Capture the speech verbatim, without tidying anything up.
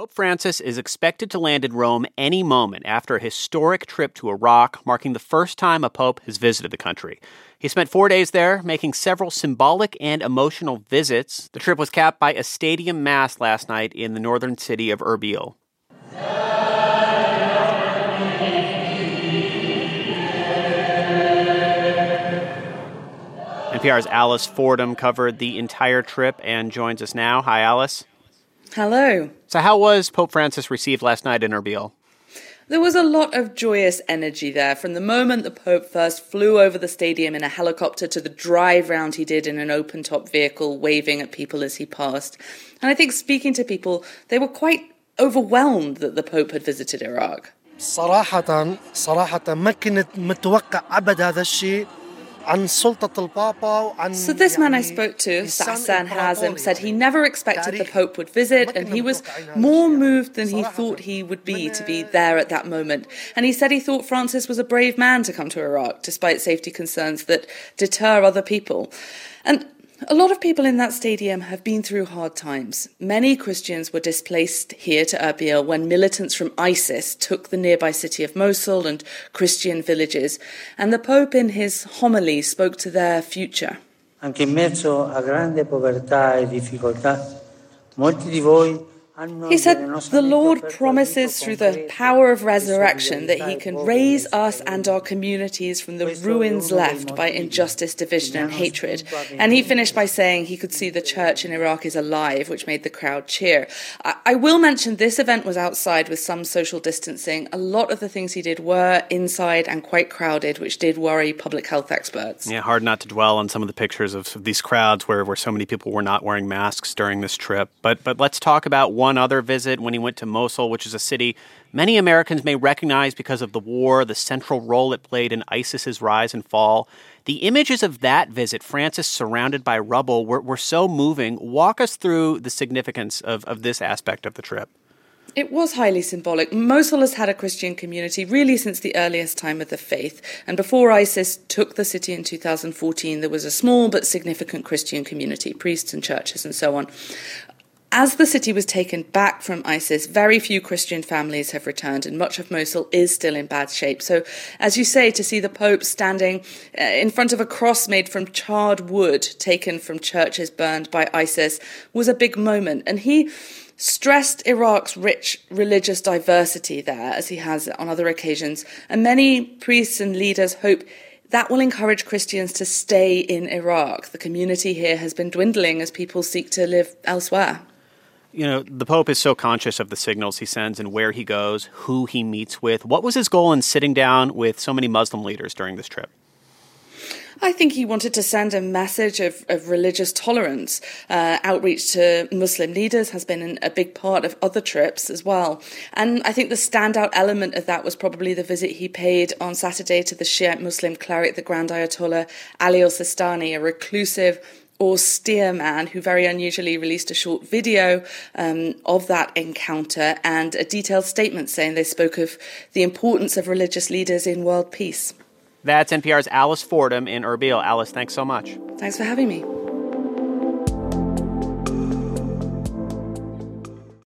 Pope Francis is expected to land in Rome any moment after a historic trip to Iraq, marking the first time a pope has visited the country. He spent four days there, making several symbolic and emotional visits. The trip was capped by a stadium mass last night in the northern city of Erbil. N P R's Alice Fordham covered the entire trip and joins us now. Hi, Alice. Hello. So how was Pope Francis received last night in Erbil? There was a lot of joyous energy there from the moment the Pope first flew over the stadium in a helicopter to the drive round he did in an open-top vehicle, waving at people as he passed. And I think speaking to people, they were quite overwhelmed that the Pope had visited Iraq. صراحة صراحة ما كنت متوقع أبد هذا الشيء. So this man I spoke to, Hassan Hazem, said he never expected the Pope would visit, and he was more moved than he thought he would be to be there at that moment. And he said he thought Francis was a brave man to come to Iraq, despite safety concerns that deter other people. And a lot of people in that stadium have been through hard times. Many Christians were displaced here to Erbil when militants from ISIS took the nearby city of Mosul and Christian villages. And the Pope in his homily spoke to their future. Anche in mezzo a grande povertà e difficoltà, molti di voi. He said the Lord promises through the power of resurrection that he can raise us and our communities from the ruins left by injustice, division and hatred. And he finished by saying he could see the church in Iraq is alive, which made the crowd cheer. I, I will mention this event was outside with some social distancing. A lot of the things he did were inside and quite crowded, which did worry public health experts. Yeah, hard not to dwell on some of the pictures of, of these crowds where, where so many people were not wearing masks during this trip. But, but let's talk about one other visit when he went to Mosul, which is a city many Americans may recognize because of the war, the central role it played in ISIS's rise and fall. The images of that visit, Francis surrounded by rubble, were, were so moving. Walk us through the significance of, of this aspect of the trip. It was highly symbolic. Mosul has had a Christian community really since the earliest time of the faith. And before ISIS took the city in two thousand fourteen, there was a small but significant Christian community, priests and churches and so on. As the city was taken back from ISIS, very few Christian families have returned, and much of Mosul is still in bad shape. So, as you say, to see the Pope standing uh, in front of a cross made from charred wood taken from churches burned by ISIS was a big moment. And he stressed Iraq's rich religious diversity there, as he has on other occasions. And many priests and leaders hope that will encourage Christians to stay in Iraq. The community here has been dwindling as people seek to live elsewhere. You know, the Pope is so conscious of the signals he sends and where he goes, who he meets with. What was his goal in sitting down with so many Muslim leaders during this trip? I think he wanted to send a message of, of religious tolerance. Uh, outreach to Muslim leaders has been an, a big part of other trips as well. And I think the standout element of that was probably the visit he paid on Saturday to the Shiite Muslim cleric, the Grand Ayatollah Ali al-Sistani, a reclusive, austere man who very unusually released a short video um, of that encounter and a detailed statement saying they spoke of the importance of religious leaders in world peace. That's N P R's Alice Fordham in Erbil. Alice, thanks so much. Thanks for having me.